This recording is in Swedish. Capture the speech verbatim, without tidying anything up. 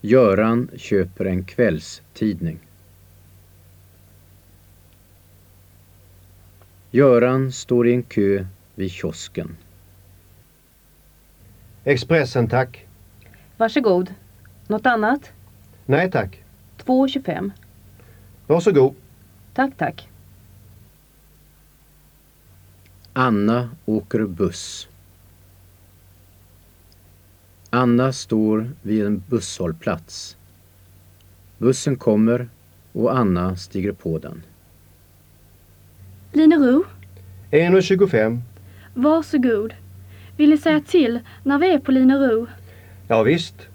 Göran köper en kvällstidning. Göran står i en kö vid kiosken. Expressen, tack. Varsågod. Något annat? Nej, tack. två tjugofem. Varsågod. Tack, tack. Anna åker buss. Anna står vid en busshållplats. Bussen kommer och Anna stiger på den. Linero, en tjugofem. varsågod. Vill ni säga till när vi är på Linero? Ja visst.